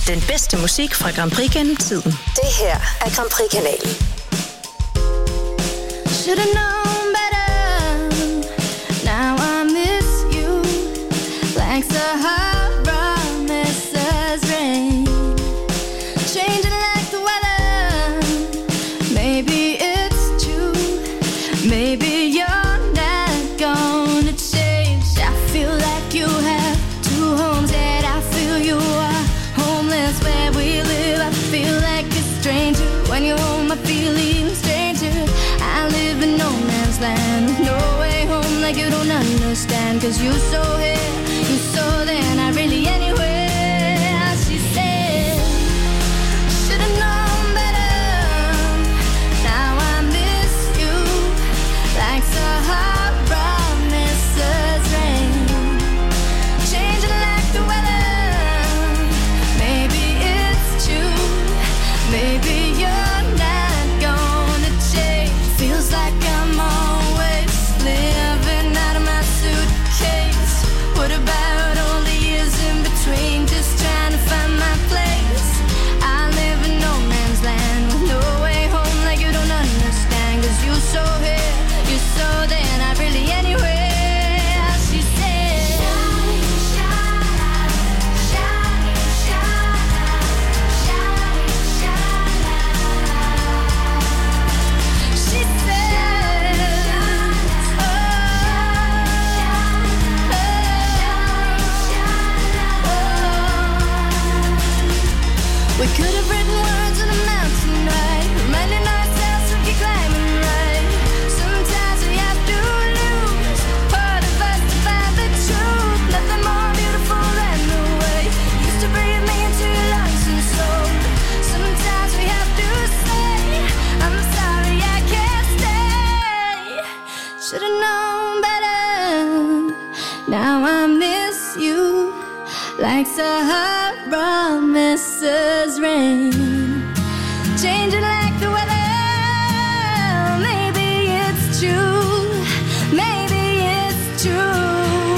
Den bedste musik fra Grand Prix gennem tiden. Det her er Grand Prix-kanalen. Should've known better. Now I miss you like Sahara misses rain. Changing like the weather. Maybe it's true. Maybe you're not gonna change. I feel like you have two homes, and I feel you are homeless where we live. I feel like a stranger when you're home. I feel even stranger. I live in no man's land with no way home, like you don't understand. Cause you so here, you so there, not really anywhere. She said, should've known better. Now I miss you like Sahara misses rain. Changing like the weather. Maybe it's true. Maybe you're not gonna change. Feels like I'm always living out of my suitcase. What about all the years in between, just trying to find my place? I live in no man's land with no way home, like you don't understand. Cause you so here, you so there, not really anywhere. She said, she said, we could have written words on a mountain, right? Reminding ourselves to keep climbing, right? Sometimes we have to lose part of us to find the truth. Nothing more beautiful than the way you used to breathe me into your lungs and soul. Sometimes we have to say, I'm sorry I can't stay. Should've known better. Now I miss you like Sahara misses rain. Changing like the weather. Maybe it's true. Maybe it's true.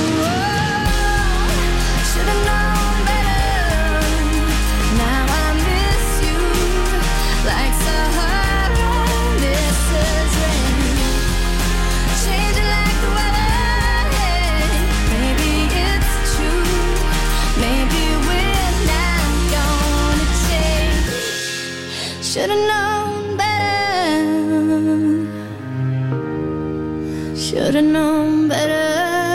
Should've known better. Now I miss you like Sahara misses rain. Changing like the weather. Maybe it's true. Maybe we're not gonna change. Should've known better. Should've known better.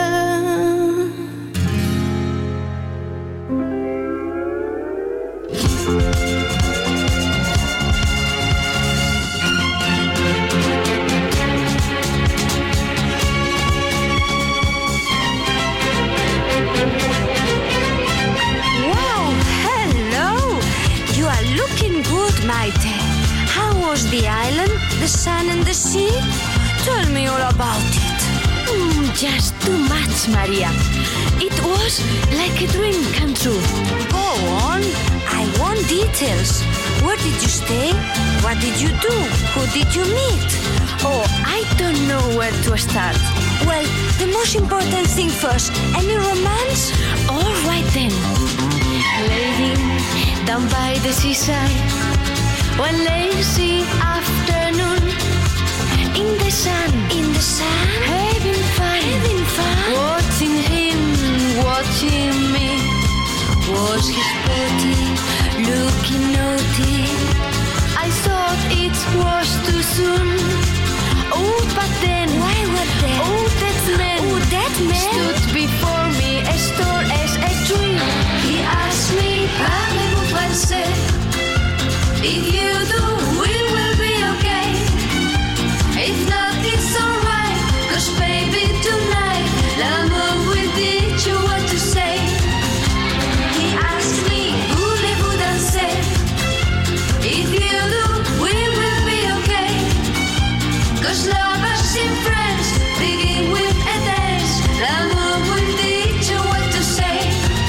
Wow, hello! You are looking good, Maite. How was the island, the sun and the sea? Tell me all about it. Just too much, Maria. It was like a dream come true. Go on, I want details. Where did you stay? What did you do? Who did you meet? Oh, I don't know where to start. Well, the most important thing first. Any romance? All right then. Laying down by the seaside, one lazy afternoon, in the sun, having fun, watching him, watching me. Was his body looking naughty? I thought it was too soon. Oh, but then, why were there? Oh, that man stood before me as tall as a tree. He asked me, parlez-vous français? If you do, we will be okay. If not, it's alright. Cause baby, tonight, l'amour will teach you what to say. He asked me, voulez-vous danser? If you do, we will be okay. Cause lovers and friends begin with a dance. L'amour will teach you what to say.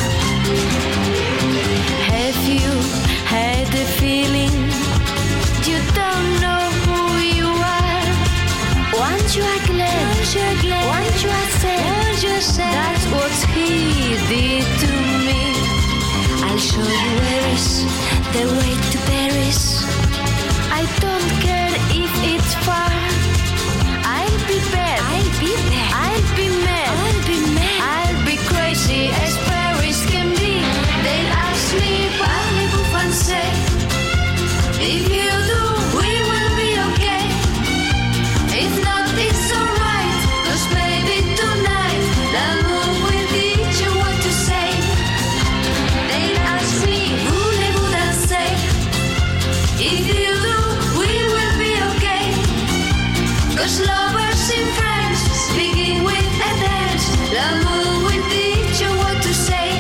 Have you had a feeling you don't know who you are? Once you are glad, once you are sad, that's what he did to me. I'll show you where Paris, the way to Paris. I don't care if it's far. I'll be bad, I'll be bad, I'll be mad, I'll be mad, I'll be crazy as Paris can be. They'll ask me, parlez-vous français? If you do, we will be okay. If not, it's alright, 'cause maybe tonight l'amour will teach you what to say. They'll ask me, voulez-vous danser? If you do, we will be okay. 'Cause lovers in France, speaking with a dance, l'amour will teach you what to say.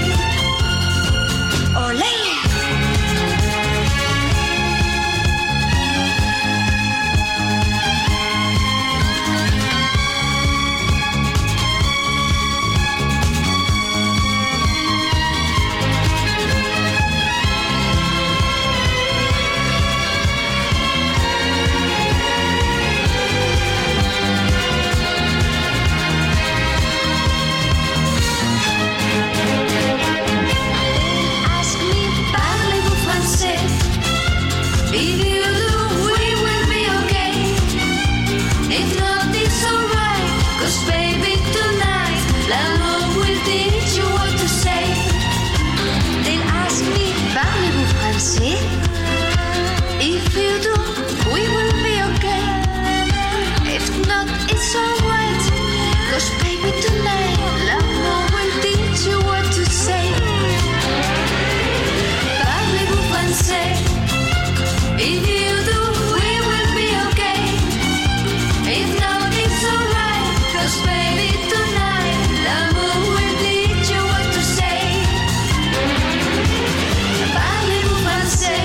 Olé! If you do, we will be okay. If not, it's alright, 'cause baby tonight l'amour will teach you what to say. Parlez-vous français? If you do, we will be okay. If not, it's alright, 'cause baby tonight l'amour will teach you what to say. Parlez-vous français?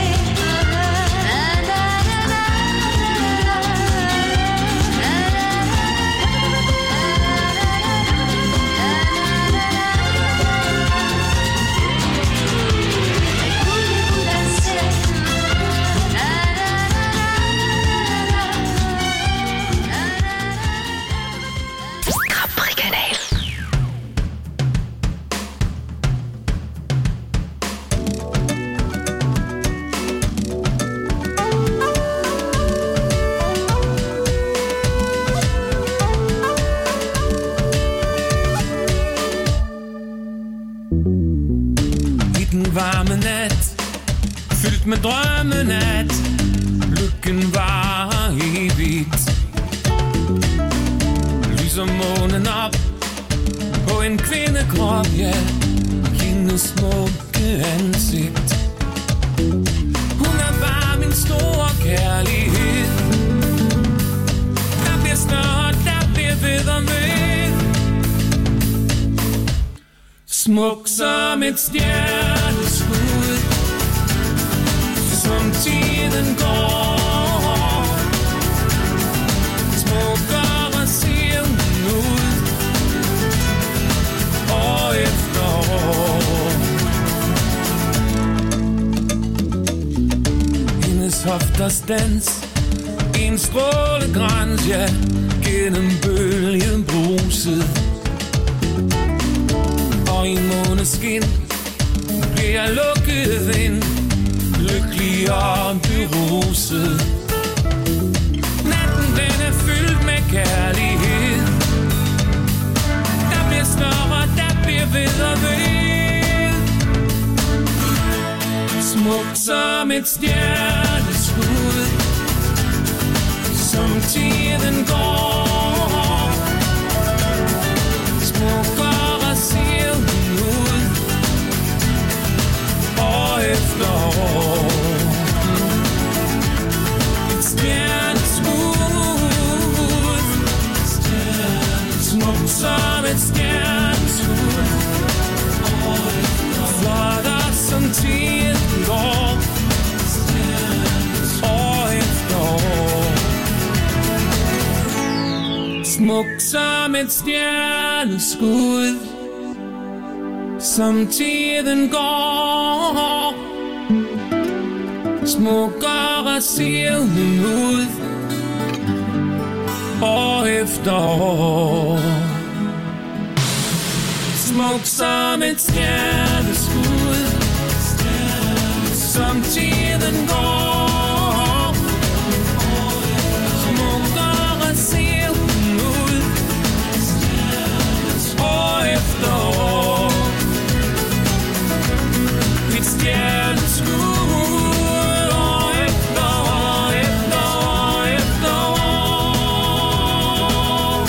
Varme nat, fyldt med drømmen at lykken var evigt. Lyser månen op på en kvindekrop, ja, hendes smukke ansigt. Hun er bare min store kærlighed. Der bliver snart, der bliver ved og ved. Smuk som et stjerneskud, som tiden går. Smukkere ser hun ud, år efter år. Hendes hofters dans, en strålegrans, ja, gennem bølgen bruset. Og i måneskin bliver jeg lukket ind, lykkelig og beruset. Natten den er fyldt med kærlighed. Der bliver større, der bliver ved og ved. Smuk som et stjerneskud, som tiden går. Smukkere ser hun ud, år efter år. Et stjerneskud, smukt som et stjerneskud, flottere som tiden går, år efter år. Smuk som et stjerneskud, som tiden går. Smukkere ser hun ud, år efter år. Smuk som et stjerneskud, som tiden går. Smukkere ser hun ud, år efter år. Et stjerneskud, år efter år, efter år, efter år.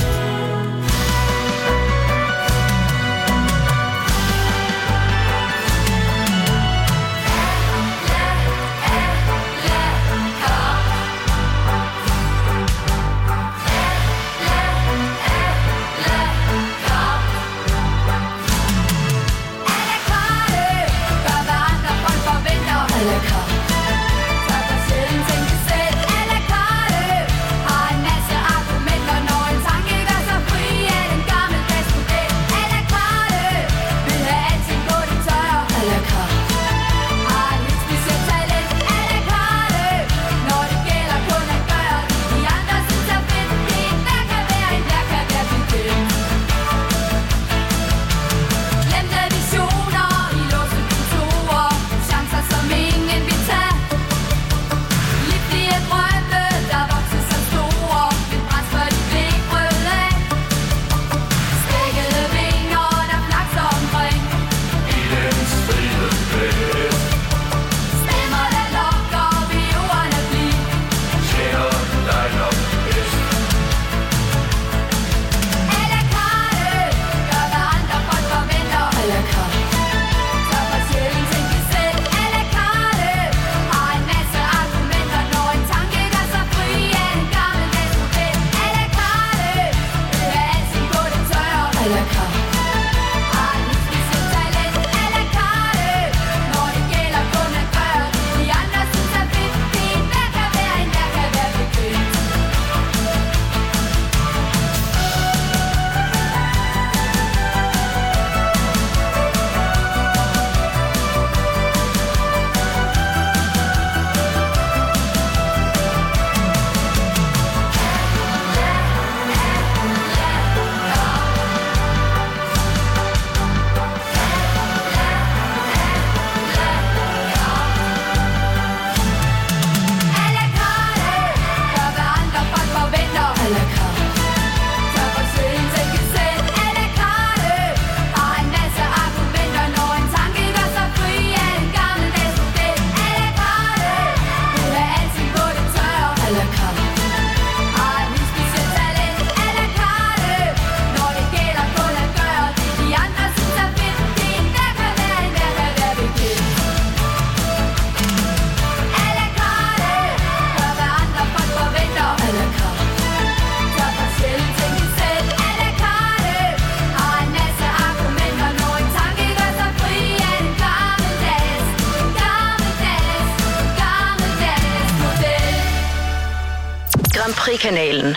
Grand Prix-kanalen.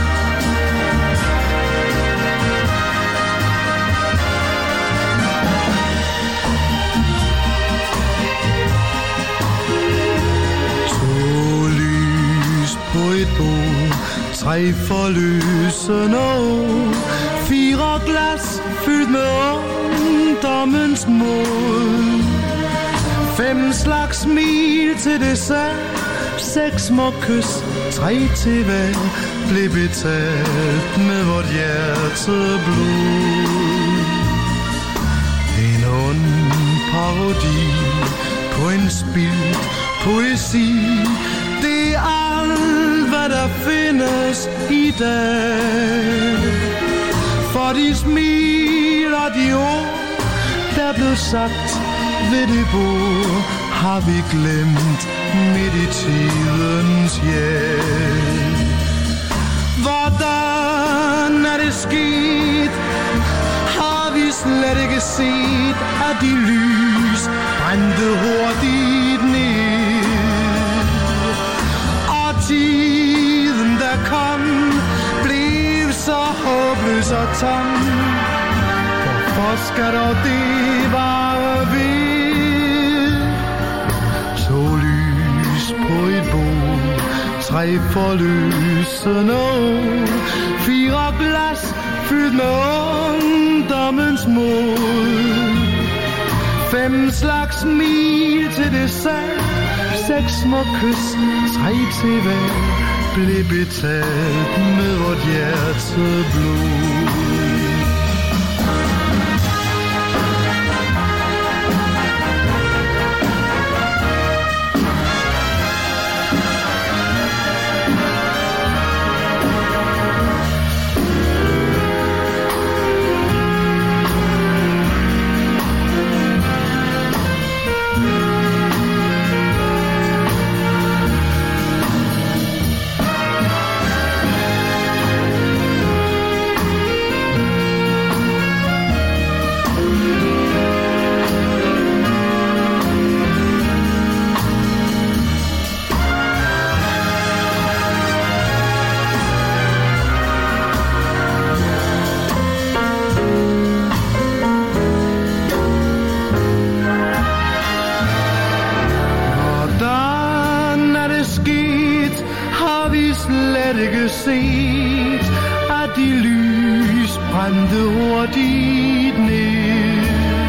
På et bord, 3 forløsende år, 4 glas fyldt med ungdommens mod, 5 slags smil til dessert, 6 små kys, 3 til hver, blev betalt med vort hjerteblod. En ond parodi på en spildt poesi, det er alt, hvad der findes i dag. For de smil og de ord, der blev sagt ved det bord, har vi glemt midt i tidens hjælp. Hvordan er det sket? Har vi slet ikke set, at de lys brændte hurtigt ned? Tiden, der kom, blev så håbløs og tom. Hvorfor skal dog det vare ved? 2 lys på et bord, 3 forløsende år, 4 glas fyldt med ungdommens mod, 5 slags smil til dessert, 6 små kys, 3 til hver, blev betalt med vort hjerteblod. Set, at de lys brændte hurtigt ned.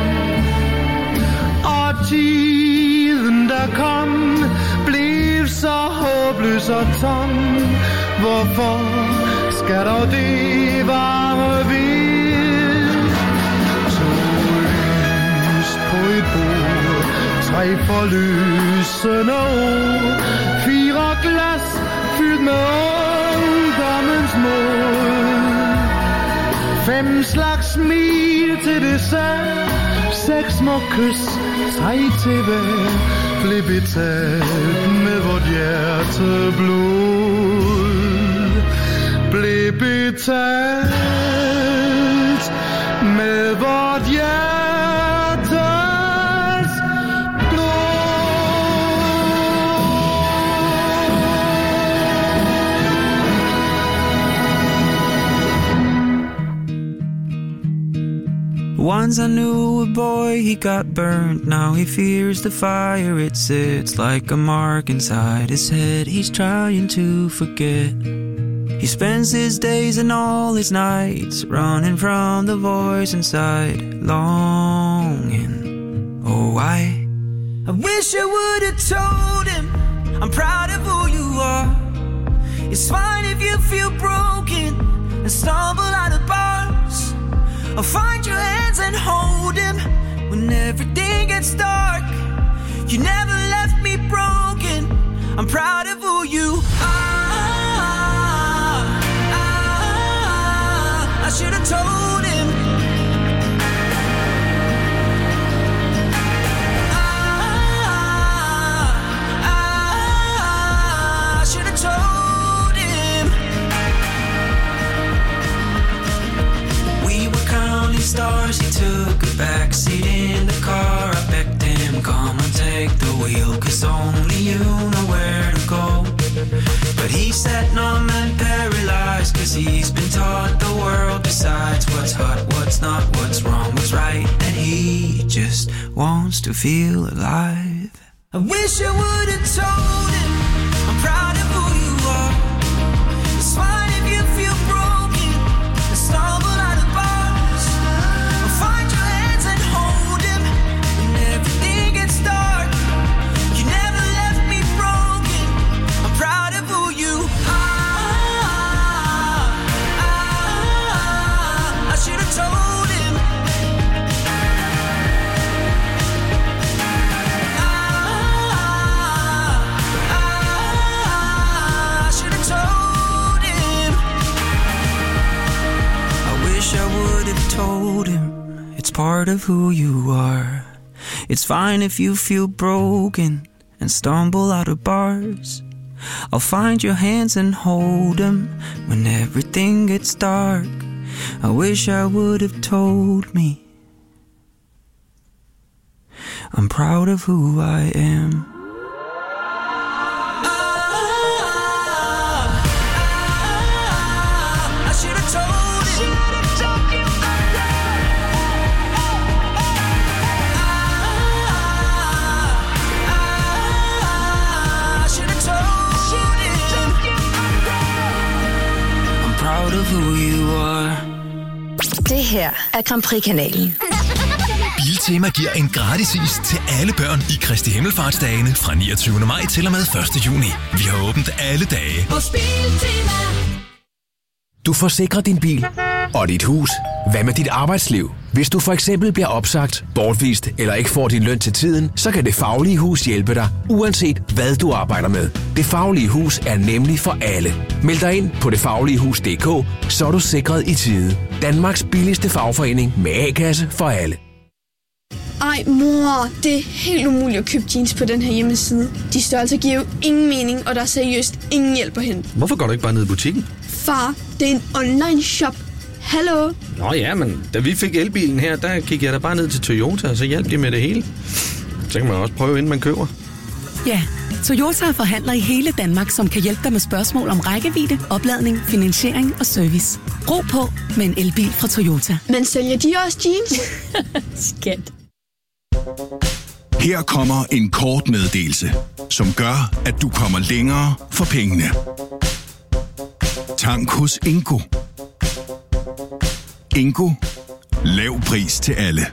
Og tiden, der kom, blev så håbløs og tom. Hvorfor skal dog det vare ved? 2 lys på et bord, 3 forløsende ord, 4 glas fyldt med ungdommens mål. 5 slags smil til dessert, 6 små kys, 3 til hver, blev betalt med vort hjerteblod. Blev betalt med vort hjerteblod. Once I knew a boy, he got burnt. Now he fears the fire, it sits like a mark inside his head. He's trying to forget. He spends his days and all his nights running from the voice inside, longing. Oh, I wish I would have told him I'm proud of who you are. It's fine if you feel broken and stumble out of bars. I'll find your hands and hold him when everything gets dark. You never left me broken. I'm proud of who you are. I should have told him. I should have told him. We were counting stars. He took a backseat in the car. I begged him, come and take the wheel, 'cause only you know where to go. But he sat numb and paralyzed, 'cause he's been taught the world decides what's hot, what's not, what's wrong, what's right, and he just wants to feel alive. I wish I would have told him I'm proud of who you are. It's fine if you feel broken and stumble out of bars. I'll find your hands and hold him when everything gets dark. You never left me broken. I'm proud of who you are. I should have told him. I should have told him. I wish I would have told him. It's part of who you are. It's fine if you feel broken and stumble out of bars. I'll find your hands and hold them when everything gets dark. I wish I would have told me. I'm proud of who I am. I should have told him. I should have told him. I'm proud of who you are. Det her er Grand Prix-kanalen. Biltema giver en gratis is til alle børn i Kristi Himmelfartsdagene fra 29. maj til og med 1. juni. Vi har åbent alle dage. Hos Biltema. Du forsikrer din bil og dit hus. Hvad med dit arbejdsliv? Hvis du for eksempel bliver opsagt, bortvist eller ikke får din løn til tiden, så kan Det Faglige Hus hjælpe dig, uanset hvad du arbejder med. Det Faglige Hus er nemlig for alle. Meld dig ind på detfagligehus.dk, så er du sikret i tide. Danmarks billigste fagforening med A-kasse for alle. Ej, mor, det er helt umuligt at købe jeans på den her hjemmeside. De størrelser giver jo ingen mening, og der er seriøst ingen hjælp at hente. Hvorfor går du ikke bare ned i butikken? Far, det er en online shop. Hallo? Nå ja, men da vi fik elbilen her, der gik jeg da bare ned til Toyota, og så hjalp de med det hele. Så kan man også prøve, inden man køber. Ja, Toyota er forhandler i hele Danmark, som kan hjælpe dig med spørgsmål om rækkevidde, opladning, finansiering og service. Ro på med en elbil fra Toyota. Men sælger de også jeans? Skat. Her kommer en kort meddelelse, som gør, at du kommer længere for pengene. Tank hos Ingo. Ingo. Lav pris til alle.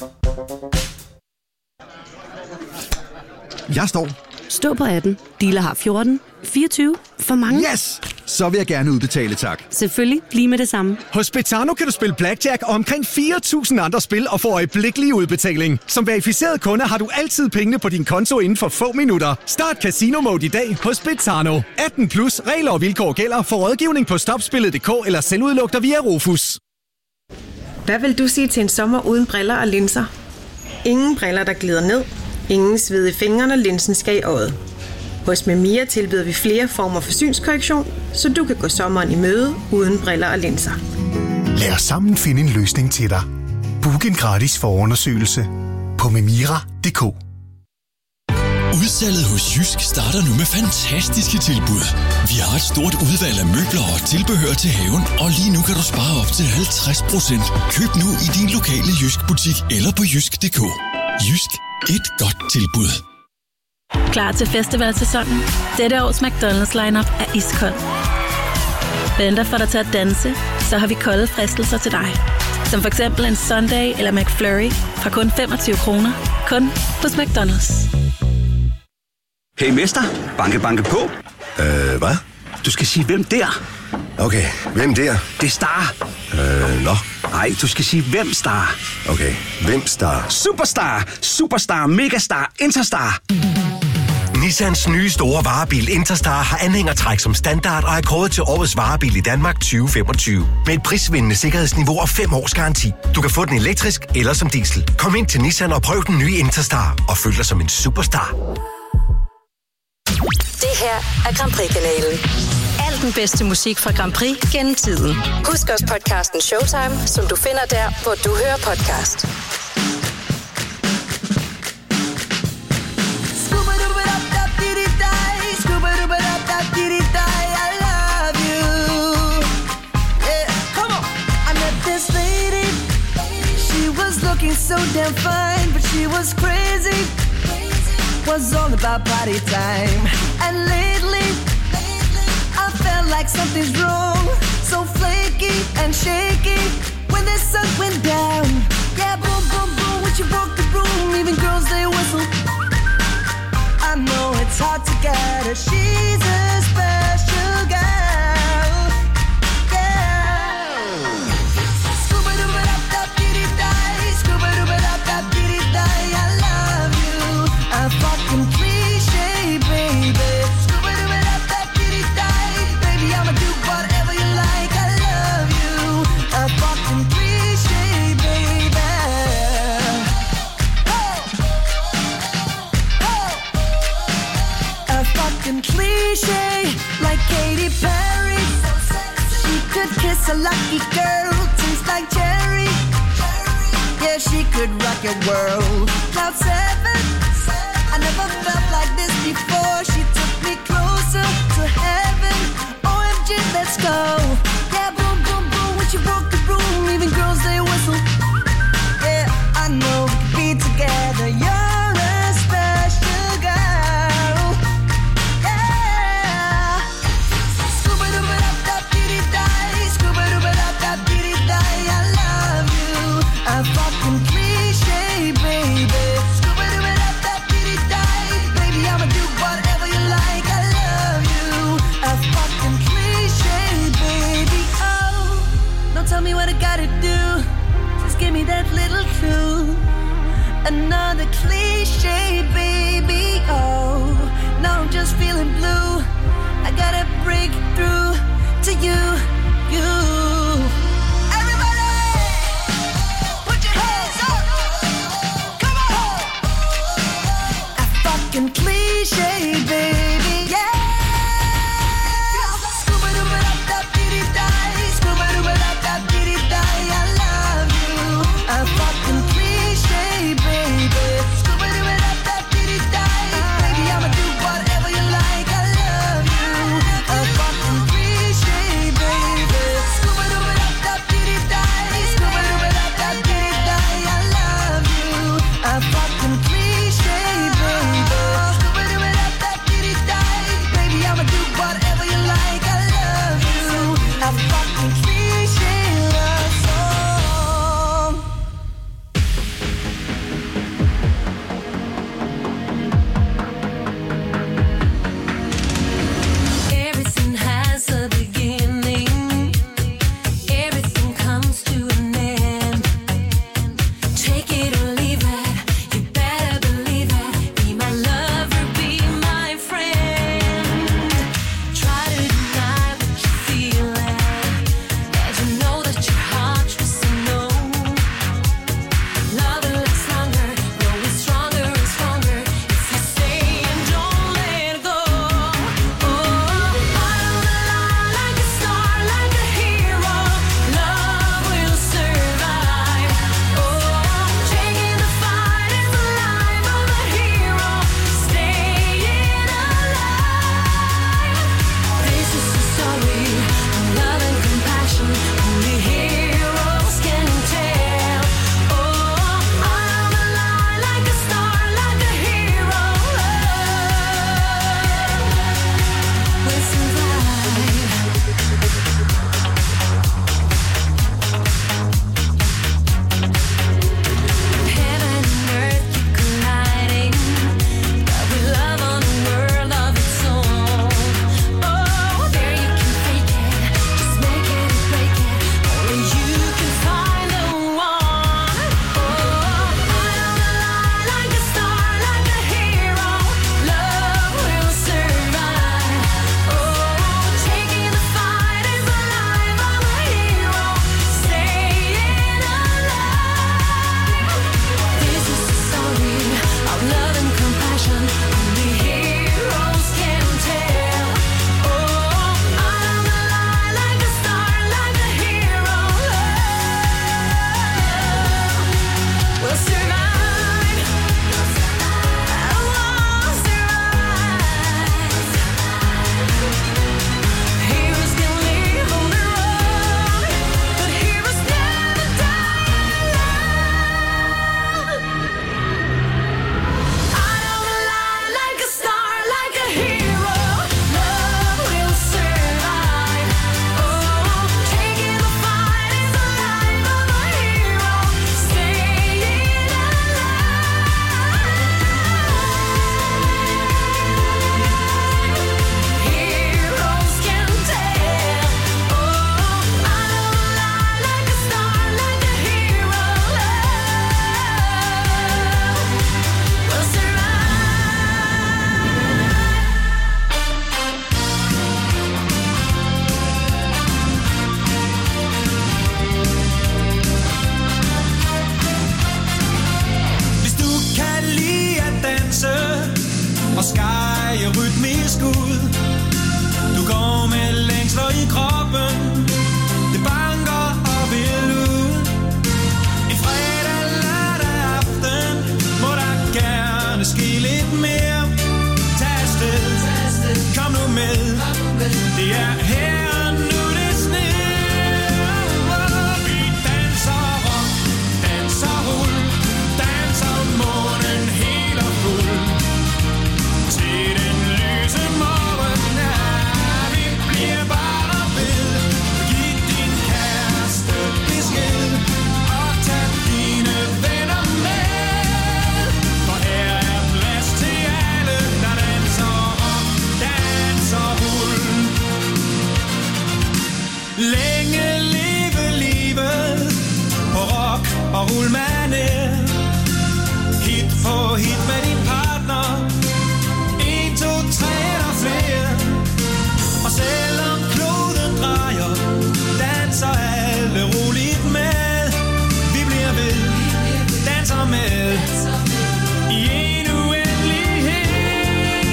Jeg står. Stå på 18. Dealer har 14. 24. For mange. Yes! Så vil jeg gerne udbetale, tak. Selvfølgelig. Lige med det samme. Hos Betano kan du spille blackjack og omkring 4.000 andre spil og få øjeblikkelig udbetaling. Som verificeret kunde har du altid pengene på din konto inden for få minutter. Start Casino Mode i dag hos Betano. 18 plus regler og vilkår gælder. For rådgivning på stopspillet.dk eller selvudluk dig via Rufus. Hvad vil du sige til en sommer uden briller og linser? Ingen briller, der glider ned. Ingen sved i fingrene, og linsen skal i øjet. Hos Memia tilbyder vi flere former for synskorrektion, så du kan gå sommeren i møde uden briller og linser. Lad os sammen finde en løsning til dig. Book en gratis forundersøgelse på memira.dk. Udsalget hos Jysk starter nu med fantastiske tilbud. Vi har et stort udvalg af møbler og tilbehør til haven, og lige nu kan du spare op til 50%. Køb nu i din lokale Jysk-butik eller på jysk.dk. Jysk. Et godt tilbud. Klar til festivalsæsonen? Dette års McDonald's lineup er iskold. Venter for dig til at danse, så har vi kolde fristelser til dig. Som for eksempel en Sunday eller McFlurry fra kun 25 kroner. Kun hos McDonald's. Hey mester, banke banke på. Hvad? Du skal sige hvem der. Okay, hvem der? Det er Star. Nå. Nej, du skal sige hvem Star. Okay, hvem Star? Superstar, Superstar, Megastar, Interstar. Nissans nye store varebil Interstar har anhængertræk som standard og er kåret til årets varebil i Danmark 2025. Med et prisvindende sikkerhedsniveau og 5 års garanti. Du kan få den elektrisk eller som diesel. Kom ind til Nissan og prøv den nye Interstar og føl dig som en superstar. Det her er Grand Prix-kanalen. Al den bedste musik fra Grand Prix gennem tiden. Husk også podcasten Showtime, som du finder der, hvor du hører podcast. So damn fine, but she was crazy. Was all about party time. And lately, I felt like something's wrong. So flaky and shaky when the sun went down. Yeah, boom, boom, boom, when she walked the room, even girls they whistle. I know it's hard to get her. She's a special girl. Yeah. I love you. A fucking cliche, baby. Baby, I'ma do whatever you like. I love you. A fucking cliche, baby. A fucking cliche, like Katy Perry. She could kiss a lucky girl, tastes like cherry. Yeah, she could rock your world. Cloud 7, I never felt like this before. She took me closer to heaven. OMG, let's go. Yeah, boom, boom, boom, when she broke the room, even girls they whistle. Yeah, I know we could be together. You're a special girl. Yeah. Scuba-dooba-dap-dap-dee-dee-die, scuba-dooba-dap-dap-dee-dee-die. I love you. A fucking cliche, baby. break through to you, you. Everybody, put your hands up. Come on. A fucking cliche, baby, yeah. Scuba-dooba-dap-dap-dee-dee-die, scuba-dooba-dap-dap-dee-dee-die, I love you. A fucking cliche, baby. Scuba-dooba-dap-dap-dee-dee-die, baby, I'ma do whatever you like, I love you. A fucking cliche, baby. Scuba-dooba-dap-dap-dee-dee-die, scuba-dooba-dap-dap-dee-dee-die, I love you. A fucking cliche, baby. Scuba-dooba-dap-dap-dee-dee-die, baby, I'ma do whatever you like, I love you. A fucking cliche love song. Everything has a beginning. Everything comes to an end. Take it or leave it. You better believe it. Be my lover, be my friend. Try to deny what you're feeling, and you know that your heart just says no. Love will last longer, grow stronger and stronger if you stay and don't let go. Oh, out of the line like a star, like a hero. Love will survive. Oh, taking the fight is the life of a hero. Staying alive. This is a story of love and compassion. Only heroes can tell. Oh, out of the line like a star, like a hero. Love will survive. Heaven and earth keep colliding, but we love on a world of its own. Oh, there you can fake it, just make it or break it. Only you can find the one. Oh, out of the line like a star, like a hero. Love will survive. Oh, taking the fight is the life of a hero. Staying alive. This is a story of love and compassion. Only heroes can tell. Oh, out of the line like a star, like a hero. Love will survive. Oh, survive. Heroes can live on their own, but heroes never die alone. Out of the line like a star, like a hero. Love will survive. Oh, taking the fight is the life of a hero. Staying alive. Heroes can tell. Oh, out of the line like a star, like a hero. Love will Hvis du kan lide at danse og skære rytmisk ud, du går med længsler i kroppen, det banker og vil ud. En fredag, lørdag aften må der gerne ske lidt mere. Tag afsted, kom nu med, det er her og nu det sner. Vi danser rock, danser rull, danser månen helt og fuld. Til den lyse morgen, ja, vi bliver bare ved. med i en uendelighed.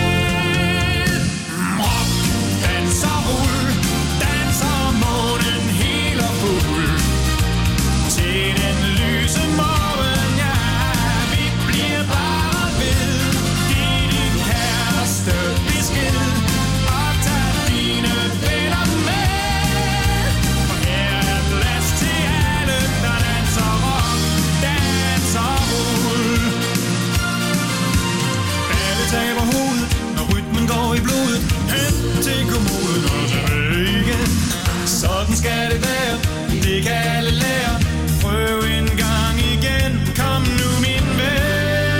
Rock, danser, rul, danser månen helt og fuld. Til den lyse morgen, ja, vi bliver bare ved. Giv din kæreste besked og tag dine venner med. For her er plads til alle, der danser rock, danser rul. Alle taber hovedet, når rytmen går i blodet. Hen til kommoden og tilbage igen. Sådan skal det være, det kan alle lære. Prøv en gang igen, kom nu min ven.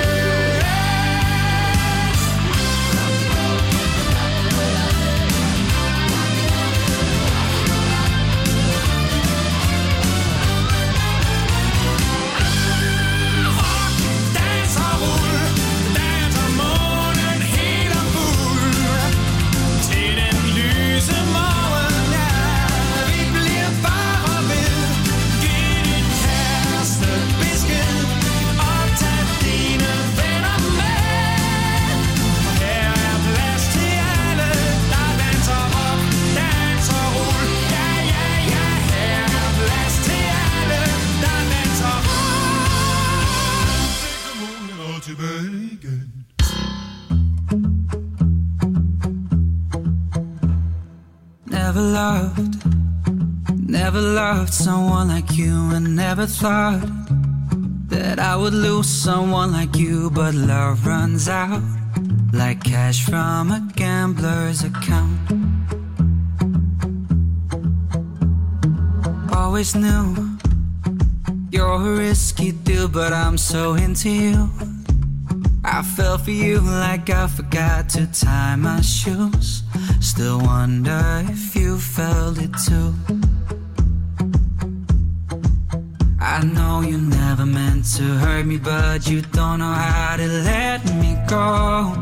Rock, danser, rul, danser månen helt og fuld. Til den lyse morgen, ja, vi bliver bare ved. Giv din kæreste besked og tag dine venner med. For her er plads til alle, der danser rock, danser rul. Ja, ja, ja, her er plads til alle, der danser rock. Til kommunen og tilbage igen. Never loved someone like you, and never thought that I would lose someone like you. But love runs out like cash from a gambler's account. Always knew you're a risky deal, but I'm so into you. I fell for you like I forgot to tie my shoes. Still wonder if you felt it too. I know you never meant to hurt me, but you don't know how to let me go.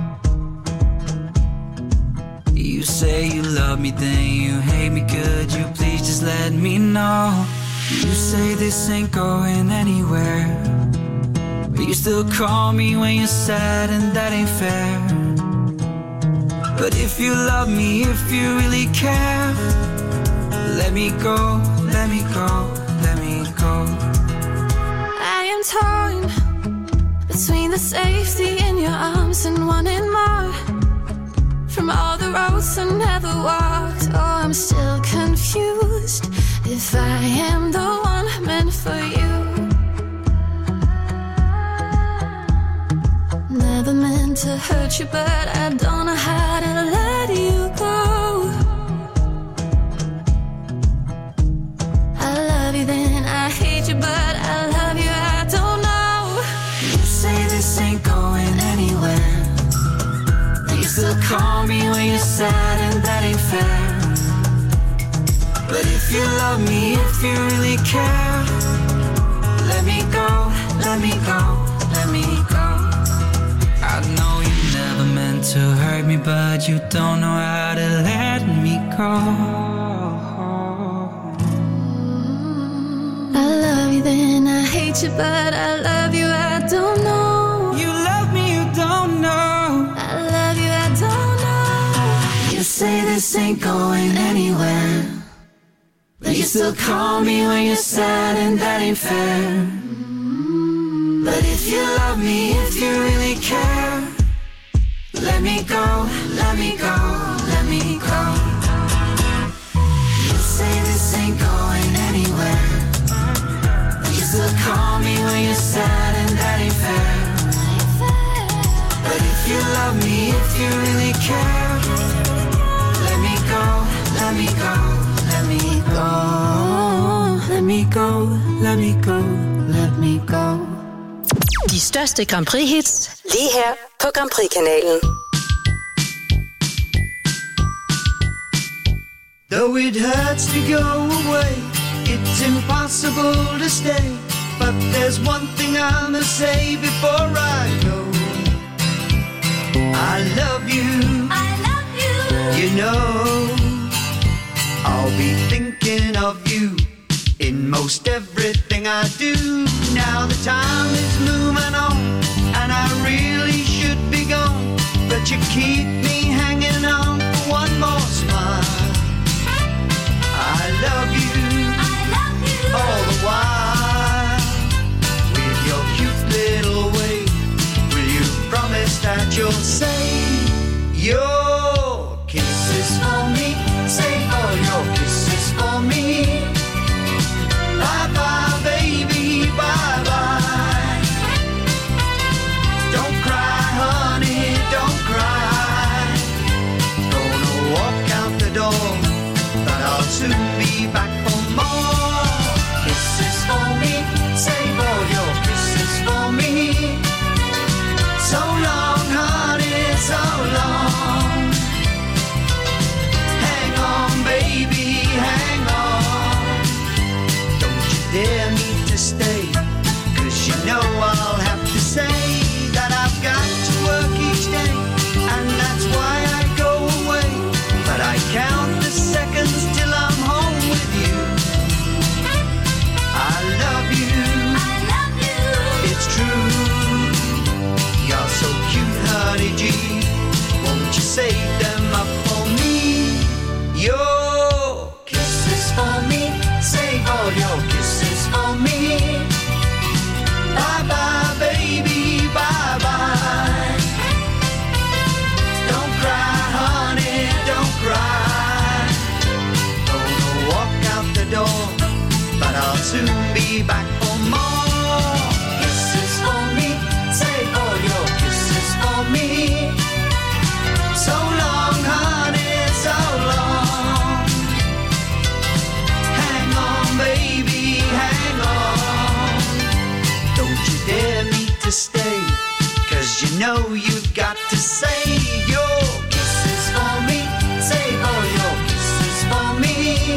You say you love me, then you hate me. Could you please just let me know? You say this ain't going anywhere, but you still call me when you're sad, and that ain't fair. But if you love me, if you really care, let me go, let me go, let me go. I am torn between the safety in your arms and wanting more from all the roads I never walked. Oh, I'm still confused if I am the one meant for you. Never meant to hurt you, but I don't know how to let you go. I love you, then I hate you, but I love you, I don't know. You say this ain't going anywhere, you still call me when you're sad, and that ain't fair. But if you love me, if you really care, let me go, let me go, let me go. I know you never meant to hurt me, but you don't know how to let me go. I love you, then I hate you, but I love you, I don't know. You love me, you don't know. I love you, I don't know. You say this ain't going anywhere, but you still call me when you're sad, and that ain't fair. But if you love me, if you really care, let me go, let me go, let me go. You say this ain't going anywhere, you still call me when you're sad, and that ain't fair. But if you love me, if you really care, let me go, let me go, let me go. Let me go, let me go, let me go. De største Grand Prix-hits lige her på Grand Prix-kanalen. Though it hurts to go away, it's impossible to stay. But there's one thing I must say before I go. I love you. I love you. You know, I'll be thinking of you in most everything I do. Now the time is moving on, and I really should be gone, but you keep me hanging on for one more smile. I love you all the while. With your cute little way, will you promise that you'll say your kisses for me? Save all your kisses for me. Bye bye, baby, bye bye. Don't cry, honey, don't cry. Gonna walk out the door, but I'll soon be back for more. Kisses for me, save all your kisses for me. So long, honey, so long. Hang on, baby, hang on. Don't you dare me to stay, 'cause you know I'll have to say that I've got to work each day, and that's why I go away. But I count the seconds till I'm home with you. I love you, it's true. You're so cute, honey G. Won't you save them up for me? Your kisses for me, save all your kisses for me. Bye bye, baby, bye bye. Don't cry, honey, don't cry. Gonna walk out the door, but I'll soon be back for more. Kisses for me, save all your kisses for me. So long, honey, so long. Hang on, baby, hang on. Don't you dare me to stay, 'cause you know you've got to save your kisses for me. Save all your kisses for me.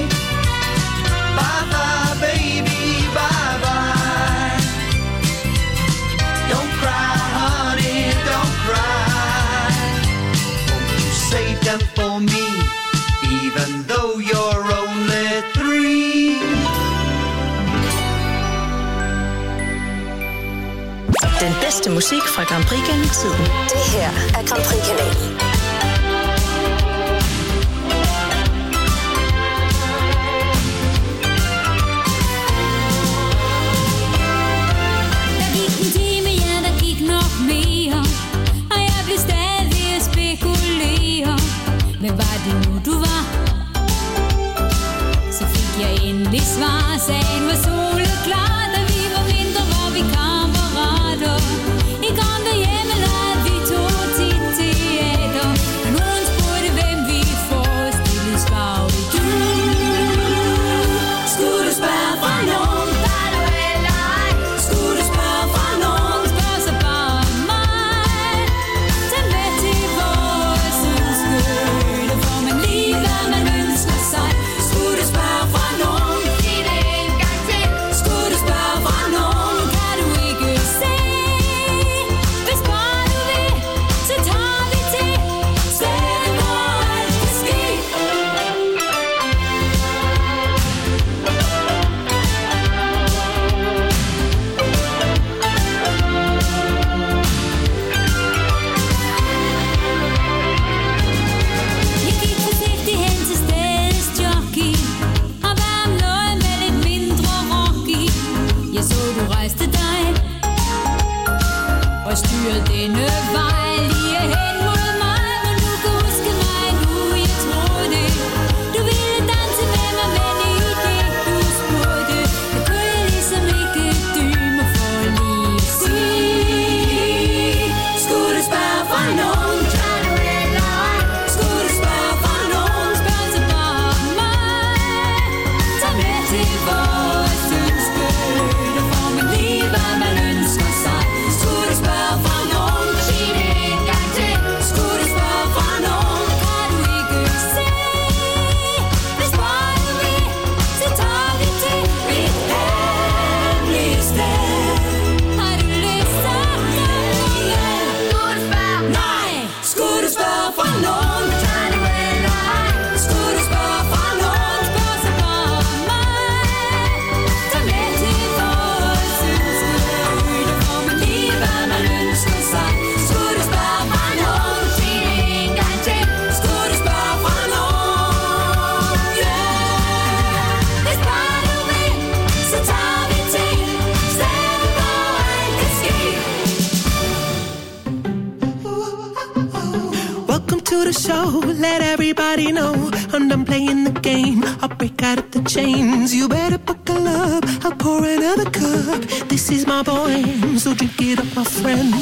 Bye bye, baby, bye bye. Don't cry, honey, don't cry. Won't you save them for me, even though you're only 3? Den bedste musik fra Grand Prix gennem tiden. Det her er Grand Prix-kanalen. Der gik en time, ja, der gik nok mere, og jeg blev stadig at spekulere. Hvad var det nu, du var? Så fik jeg endelig svar. Sagen var soleklar, da vi var mindre, var vi kammerater. I kom derhjemme, lavede vi to tit teater. Og nogen spurgte, hvem vi forestillede, svarede vi du. Skulle du spørge fra nogen, var du eller ej? Skulle du spørge fra nogen, spørg så bare mig. Tag med til vores udskøle, får man lige hvad man ønsker sig. Skulle du spørge fra nogen, sig det en gang til. Skulle du spørge fra nogen, kan du ikke se. Hvis bare du vil, så tager vi til stedet, hvor alt kan ske. Jeg gik forsigtigt hen til stedets jockey og bad om noget med lidt mindre rock i. Jeg så du rejste dig og styrede denne vej lige hen mod mig. Men du kan huske mig nu, jeg troede det. Du ville danse med mig, men i det du spurgte, det kunne jeg ligesom ikke dybe mig for lige at sige. Skulle du spørge fra nogen, kan du eller ej? Skulle du spørge fra nogen, spørg så bare mig. Tag med til vores ønskøle, får man lige hvad man ønsker sig. Skulle du spørge fra nogen, sig the show. Let everybody know I'm done playing the game. I'll break out of the chains. You better buckle up, I'll pour another cup. This is my boy, so drink it up, my friend.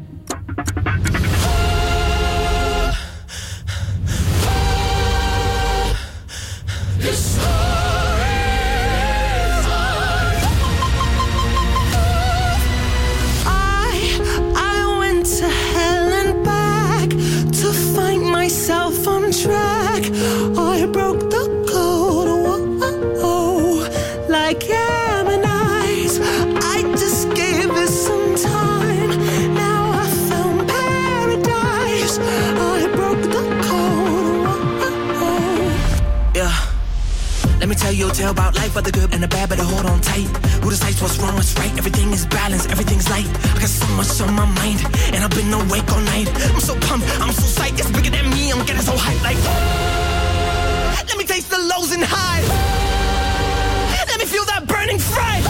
I went to hell and back to find myself on track. I broke the code, whoa, like Gemini's. I just gave it some time. Now I found paradise. I broke the code, whoa. Yeah. Let me tell you a tale about life, but the good and the bad, better hold on tight. Who decides what's wrong, what's right? Everything is balanced, everything's light. I got so much on my mind, and I've been awake all night. I'm so pumped, I'm so psyched, it's bigger than me. I'm getting so hyped, like let me taste the lows and highs. Let me feel that burning fright.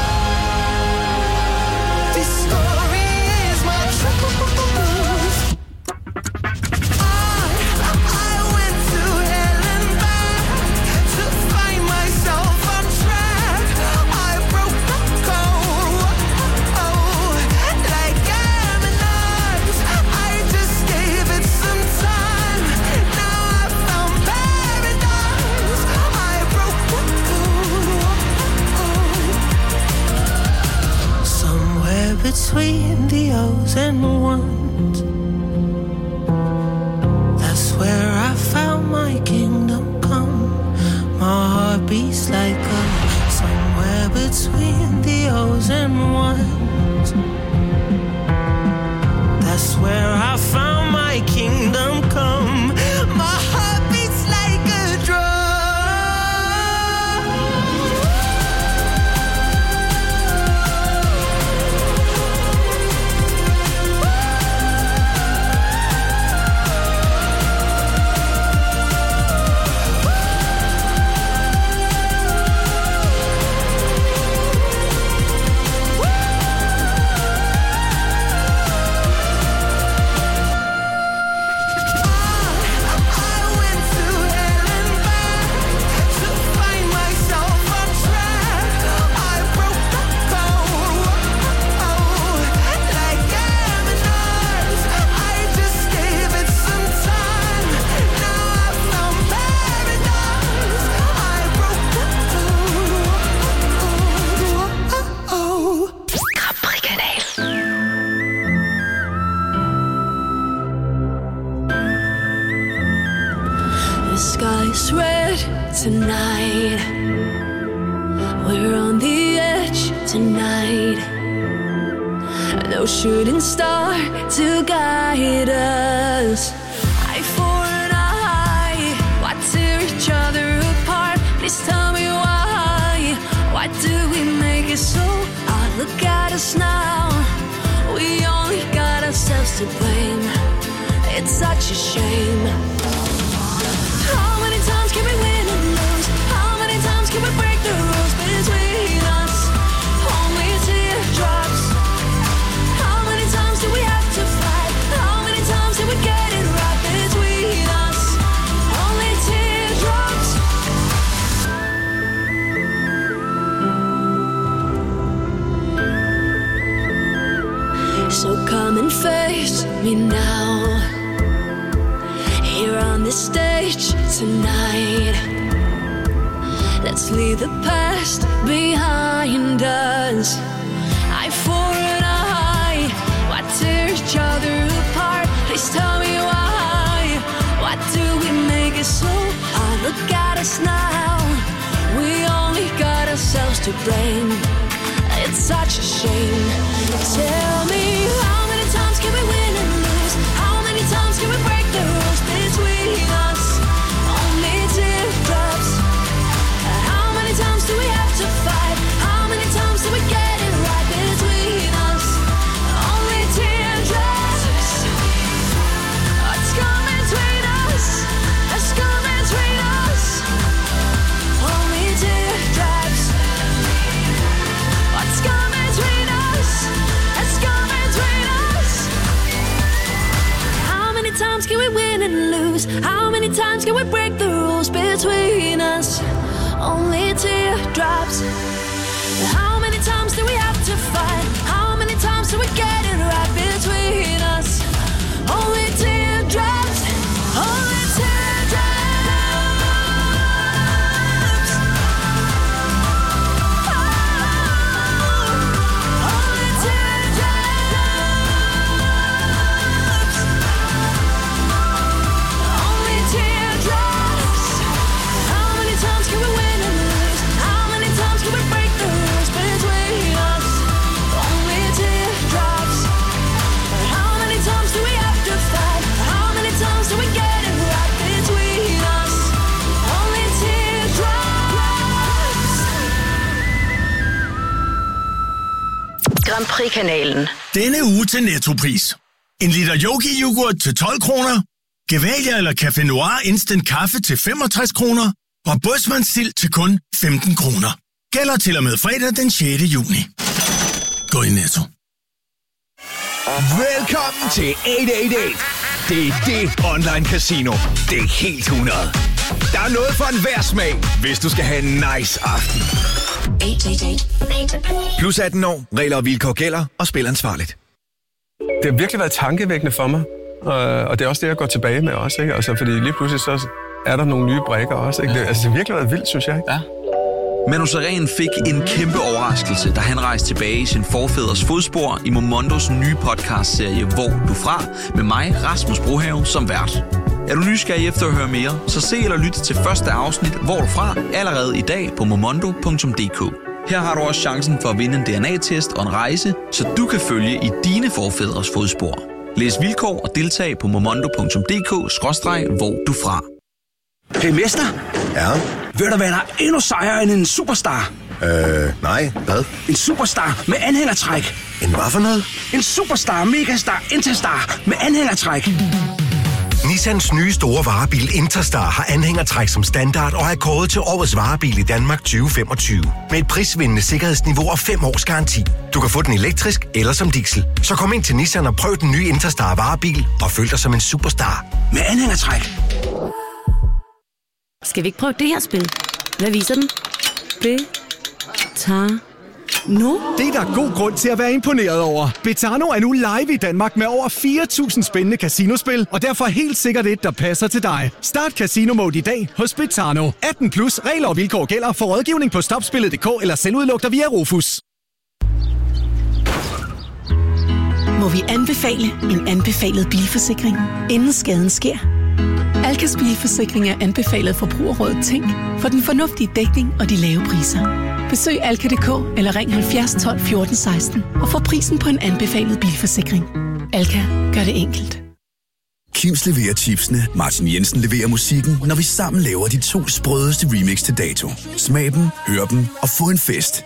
This story is my truth. I went to hell and back to find myself on track. I broke the code, like Gemini's. I just gave it some time. Now I found paradise. I broke the code. Somewhere between the O's and the ones, that's where I found my kingdom come. My heart beats like a somewhere between the O's and ones. That's where I found my kingdom come. My heart beats like a drum. The sky's red tonight. We're on the edge tonight. No shooting star to guide us. Eye for an eye. Why tear each other apart? Please tell me why. Why do we make it so hard? Look at us now. We only got ourselves to blame. It's such a shame. How many times can we win and lose? How many times can we break the rules between us? Only teardrops. How many times do we have to fight? How many times did we get it right between us? Only teardrops. So come and face me now. Here on this stage tonight. Let's leave the past behind us. Eye for an eye. Why tear each other apart? Please tell me why. Why do we make it so hard? Look at us now. We only got ourselves to blame. It's such a shame. Tell me, how many times can we win and lose? How many times can we break the rules between us? Only teardrops. How many times do we have to fight? How many times do we get it right between us? Only teardrops. What's coming between us? What's coming between us? Only teardrops. What's coming between us? lose? How many times can we break the rules between us? Only teardrops. How many times do we have to fight? How many times do we get it right between us? Only teardrops. Only teardrops. Only teardrops. Only teardrops. How many times can we win and lose? How many times can we break the rules between us? Only teardrops. How many times do we have to fight? How many times do we get it right between us? Only teardrops. Grand Prix-kanalen. Denne uge til Nettopris. En liter Yogi-yoghurt til 12 kroner. Gevalia eller Café Noir Instant Kaffe til 65 kroner. Og Bådsmandssild til kun 15 kroner. Gælder til og med fredag den 6. juni. Gå i Netto. Velkommen til 888. Det er det online casino. Det er helt 100. Der er noget for enhver smag, hvis du skal have en nice aften. 888. Plus 18 år, regler og vilkår gælder, og spil ansvarligt. Det har virkelig været tankevækkende for mig, og det er også det, jeg går tilbage med også, ikke? Altså, fordi lige pludselig så er der nogle nye brækker også, ikke? Det har virkelig været vildt, synes jeg, ikke? Ja. Manu Sareen fik en kæmpe overraskelse, da han rejste tilbage i sin forfædres fodspor i Momondos nye podcastserie Hvor du fra, med mig, Rasmus Brohave, som vært. Er du nysgerrig efter at høre mere, så se eller lyt til første afsnit Hvor du fra allerede i dag på momondo.dk. Her har du også chancen for at vinde en DNA-test og en rejse, så du kan følge i dine forfædres fodspor. Læs vilkår og deltag på momondo.dk/hvor du fra. Hey mester. Ja? Ved du hvad, der er endnu sejere end en superstar? Nej. Hvad? En superstar med anhængertræk. En hvad for noget? En superstar, megastar, interstar med anhængertræk. Nissans nye store varebil Interstar har anhængertræk som standard og er kåret til årets varebil i Danmark 2025. Med et prisvindende sikkerhedsniveau og 5 års garanti. Du kan få den elektrisk eller som diesel. Så kom ind til Nissan og prøv den nye Interstar varebil og føl dig som en superstar. Med anhængertræk. Skal vi ikke prøve det her spil? Hvad viser den? Betano. Det er der god grund til at være imponeret over. Betano er nu live i Danmark med over 4.000 spændende casinospil, og derfor helt sikkert et, der passer til dig. Start Casino Mode i dag hos Betano. 18 plus, regler og vilkår gælder. For rådgivning på stopspillet.dk eller selvudluk dig via Rufus. Må vi anbefale en anbefalet bilforsikring, inden skaden sker? Alkas bilforsikring er anbefalet Forbrugerrådet Tænk for den fornuftige dækning og de lave priser. Besøg alka.dk eller ring 70 12 14 16 og få prisen på en anbefalet bilforsikring. Alka gør det enkelt. Kims leverer chipsene, Martin Jensen leverer musikken, når vi sammen laver de 2 sprødeste remix til dato. Smag dem, hør dem og få en fest.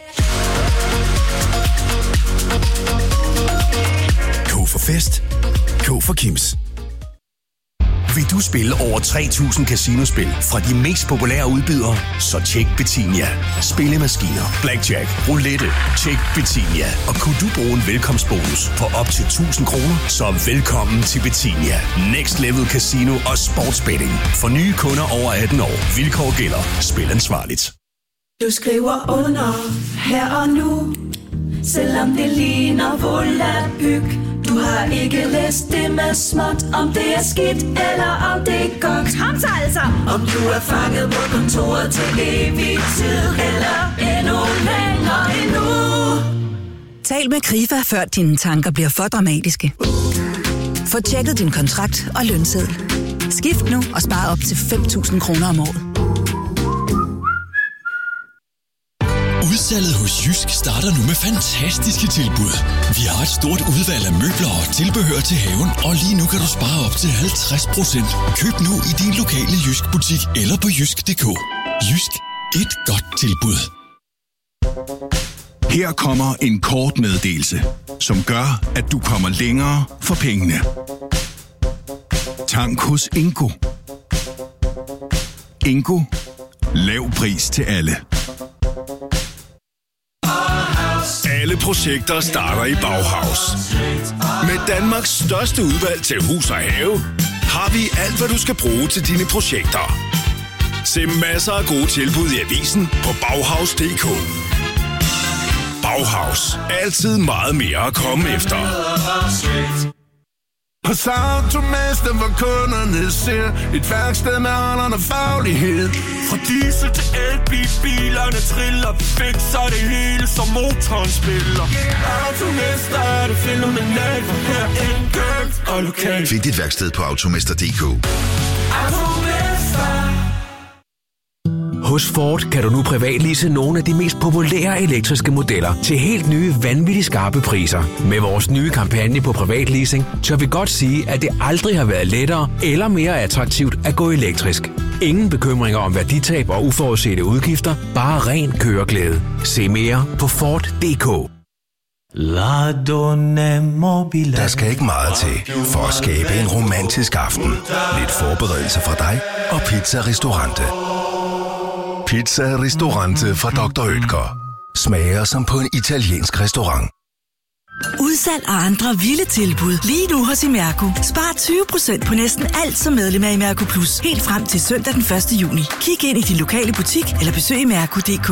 K for fest. K for Kims. Vil du spille over 3.000 casinospil fra de mest populære udbydere? Så tjek Betinia. Spillemaskiner, blackjack, roulette. Tjek Betinia. Og kunne du bruge en velkomstbonus på op til 1.000 kroner? Så velkommen til Betinia. Next Level Casino og Sportsbetting. For nye kunder over 18 år. Vilkår gælder. Spil ansvarligt. Du skriver under her og nu, selvom det ligner volapyk. Du har ikke læst det med småt, om det er skidt eller om det er godt. Kom så altså! Om du er fanget på kontoret til evig tid, eller endnu længere endnu. Tal med Krifa, før dine tanker bliver for dramatiske. Få tjekket din kontrakt og lønseddel. Skift nu og spar op til 5.000 kroner om året. Udsalget hos Jysk starter nu med fantastiske tilbud. Vi har et stort udvalg af møbler og tilbehør til haven, og lige nu kan du spare op til 50%. Køb nu i din lokale Jysk butik eller på jysk.dk. Jysk. Et godt tilbud. Her kommer en kort meddelelse, som gør, at du kommer længere for pengene. Tank hos Ingo. Ingo. Lav pris til alle. Alle projekter starter i Bauhaus. Med Danmarks største udvalg til hus og have, har vi alt, hvad du skal bruge til dine projekter. Se masser af gode tilbud i avisen på Bauhaus.dk. Bauhaus. Altid meget mere at komme efter. Hos Automester, hvor kunderne ser et værksted med aldrende faglighed. Fra diesel til elbil, bilerne triller, vi fikser det hele, som motoren spiller. Automester er det fænomenalt, for her enkelt og lokalt. Find dit værksted på Automester.dk. Hos Ford kan du nu privatlease nogle af de mest populære elektriske modeller til helt nye, vanvittigt skarpe priser. Med vores nye kampagne på privatleasing, tør vi godt sige, at det aldrig har været lettere eller mere attraktivt at gå elektrisk. Ingen bekymringer om værditab og uforudsete udgifter, bare ren køreglæde. Se mere på Ford.dk. Der skal ikke meget til for at skabe en romantisk aften. Lidt forberedelse fra dig og Pizza Ristorante. Pizza Ristorante fra Dr. Oetker. Smager som på en italiensk restaurant. Udsalg og andre vilde tilbud lige nu hos Imerco. Spar 20% på næsten alt som medlem af Imerco Plus. Helt frem til søndag den 1. juni. Kig ind i din lokale butik eller besøg imerco.dk.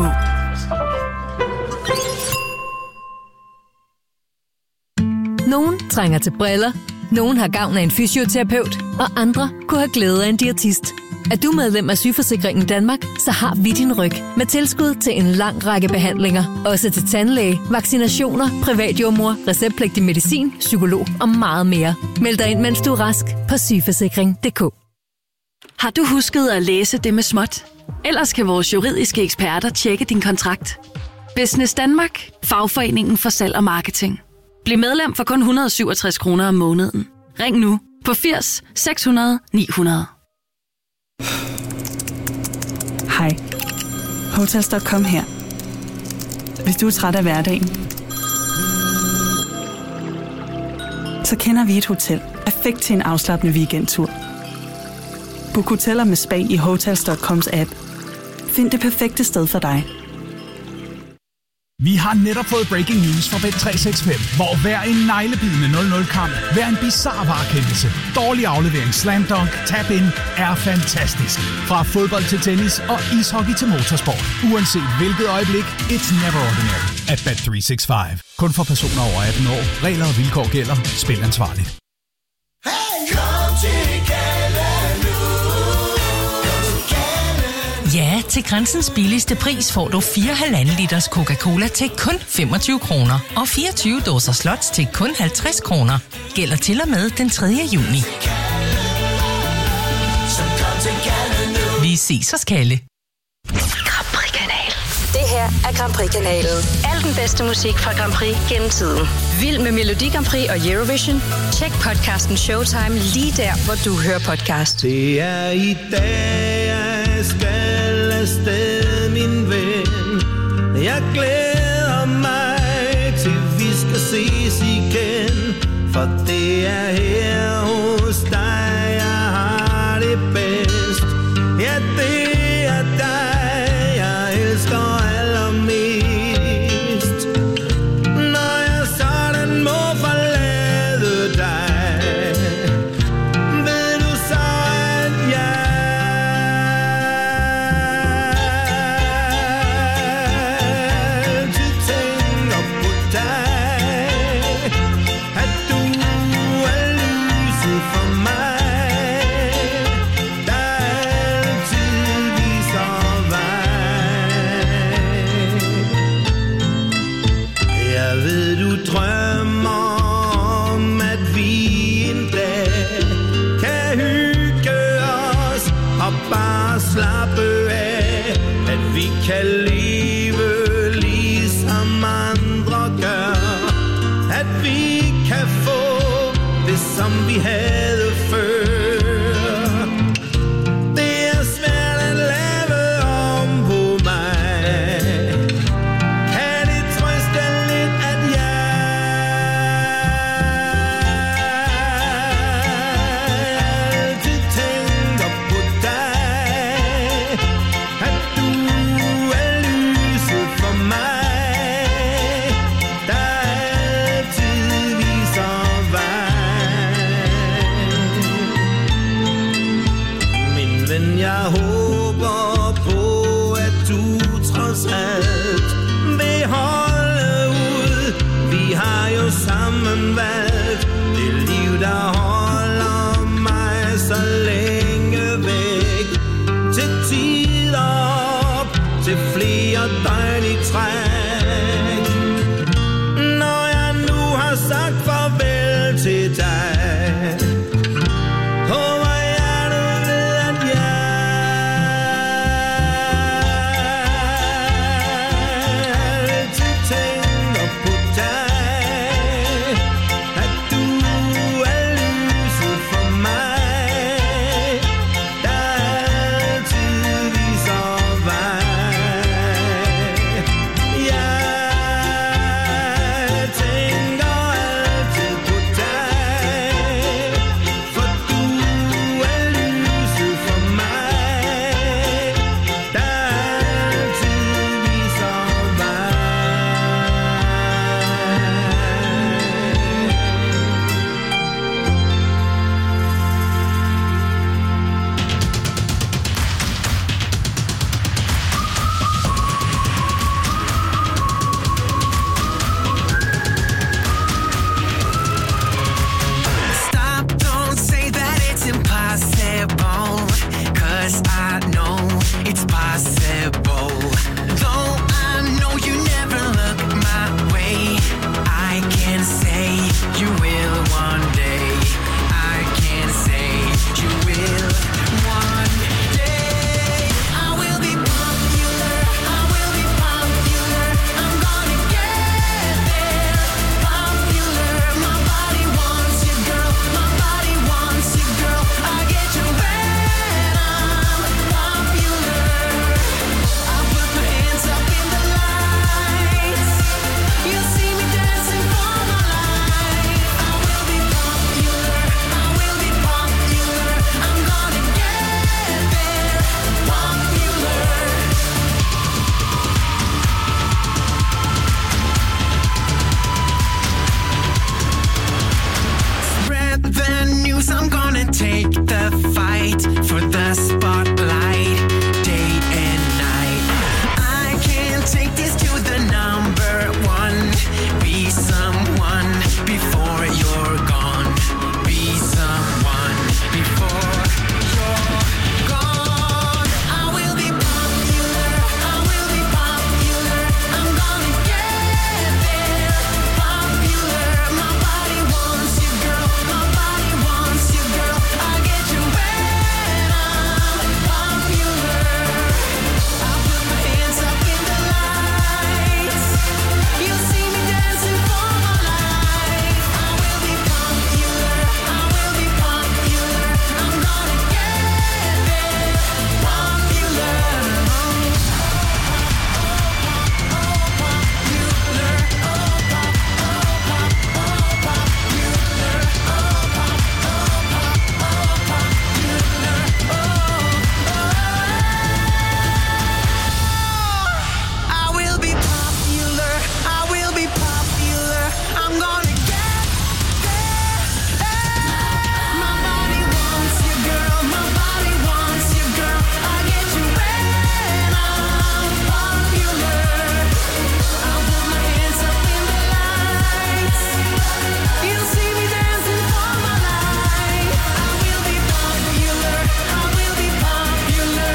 Nogen trænger til briller, nogen har gavn af en fysioterapeut, og andre kunne have glæde af en diætist. Er du medlem af Sygeforsikringen Danmark, så har vi din ryg med tilskud til en lang række behandlinger. Også til tandlæge, vaccinationer, privatjordmor, receptpligtig medicin, psykolog og meget mere. Meld dig ind, mens du er rask på sygeforsikring.dk. Har du husket at læse det med småt? Ellers kan vores juridiske eksperter tjekke din kontrakt. Business Danmark, fagforeningen for salg og marketing. Bliv medlem for kun 167 kroner om måneden. Ring nu på 80 600 900. Hej. Hotels.com her. Hvis du er træt af hverdagen, så kender vi et hotel perfekt til en afslappende weekendtur. Book hoteller med spa i Hotels.coms app. Find det perfekte sted for dig. Vi har netop fået breaking news fra Bet365, hvor hver en neglebidende 0-0-kamp, hver en bizarre varekendelse, dårlig aflevering, slam dunk, tap-in er fantastisk. Fra fodbold til tennis og ishockey til motorsport. Uanset hvilket øjeblik, it's never ordinary at Bet365. Kun for personer over 18 år. Regler og vilkår gælder. Spil ansvarligt. Ja, til grænsens billigste pris får du 4,5 liters Coca-Cola til kun 25 kroner. Og 24 dåser slots til kun 50 kroner. Gælder til og med den 3. juni. Vi ses hos Kalle. Grand Prix-kanal. Det her er Grand Prix-kanalen. Al den bedste musik fra Grand Prix gennem tiden. Vild med Melodi Grand Prix og Eurovision? Tjek podcasten Showtime lige der, hvor du hører podcast. Det er i dag, jeg skal afsted, min ven. Jeg glæder mig til, vi skal ses igen. For det er her hos dig, jeg har det bedst. Ja, det er dig, jeg elsker allermest. Når jeg sådan må forlade dig, ved du så, at jeg altid tænker på dig. At du er lyset for mig, der altid viser vej. Jeg ved, du drømmer om, at vi en dag kan hygge os og bare slappe af. At vi kan leve ligesom andre gør. At vi kan få det, som vi havde før. Det er svært at lave om på mig. Kan det trøste lidt, at jeg altid tænker på dig. At du er lyset for mig, der altid viser vej. der holder mig så længe væk. Til tider, til flere døgn i træk. Når jeg nu har sagt farvel til dig, håber jeg du ved, at jeg altid tænker på dig. At du er lyset for mig, der altid viser vej. Jeg tænker altid på dig, for du er lyset for mig, der altid viser vej. Stop, don't say that it's impossible, 'cause I know it's possible. Though I know you never look my way, I can say you will one day. I can say you will one day. I will be popular, I will be popular. I'm gonna get there. Popular, my body wants you, girl. My body wants you, girl. I get you when I'm popular. I put my hands up in the lights. You'll see me dancing for my life. I will be popular, I will be popular. I'm gonna get there. Popular. Spread the news, I'm gonna take the fight for the spotlight, day and night. I can't take this to the number one. Be someone before you're gone. Be someone before you're gone. I will be popular, I will be popular. I'm gonna get there. Popular, my body wants you, girl. My body wants you, girl. I get you when I'm popular. I put my hands up in the lights. You'll see me dancing for my life. I will be popular, I will be popular. I'm gonna get there. Popular. I will be popular, I will be popular. I'm gonna get there. My body wants you, girl. My body wants you, girl. I get you when I'm popular. I'll put my hands up in the lights. You'll see me dancing for my life. I will be popular, I will be popular.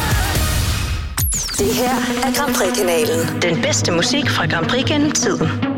Det her er Grand Prix-kanalen. Den bedste musik fra Grand Prix gennem tiden.